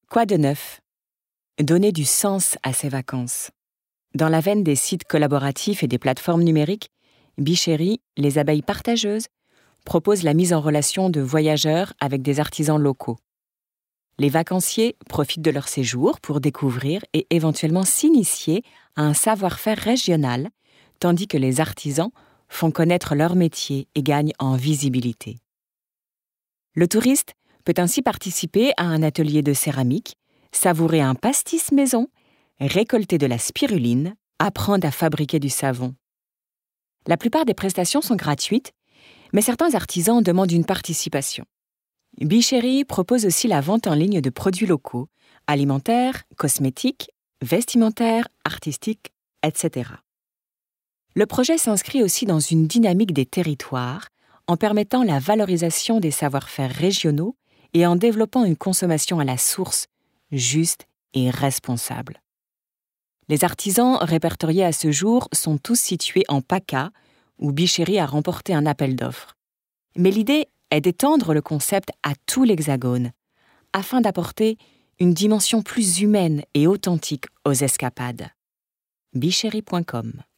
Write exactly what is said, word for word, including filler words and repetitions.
Quoi de neuf? Donner du sens à ses vacances. Dans la veine des sites collaboratifs et des plateformes numériques, Bichéri, les abeilles partageuses, propose la mise en relation de voyageurs avec des artisans locaux. Les vacanciers profitent de leur séjour pour découvrir et éventuellement s'initier à un savoir-faire régional, tandis que les artisans font connaître leur métier et gagnent en visibilité. Le touriste peut ainsi participer à un atelier de céramique, savourer un pastis maison, récolter de la spiruline, apprendre à fabriquer du savon. La plupart des prestations sont gratuites, mais certains artisans demandent une participation. Bichéri propose aussi la vente en ligne de produits locaux, alimentaires, cosmétiques, vestimentaires, artistiques, et cetera. Le projet s'inscrit aussi dans une dynamique des territoires en permettant la valorisation des savoir-faire régionaux et en développant une consommation à la source juste et responsable. Les artisans répertoriés à ce jour sont tous situés en PACA, où Bichéri a remporté un appel d'offres. Mais l'idée est d'étendre le concept à tout l'Hexagone, afin d'apporter une dimension plus humaine et authentique aux escapades. bichéri point com